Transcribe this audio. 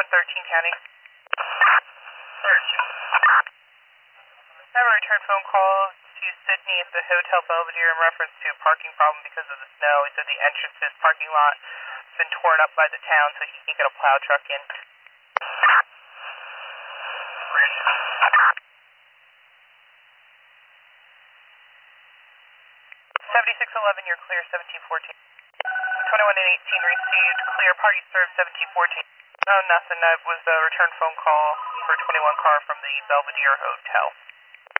2113 County. I have a return phone call to Sydney at the Hotel Belvedere in reference to a parking problem because of the snow. He said the entrance to his parking lot has been torn up by the town, so he can't get a plow truck in. 7611, you're clear, 1714. 21 and 18 received, clear, party served, 1714. Oh, nothing, that was a return phone call for 21 car from the Belvedere Hotel.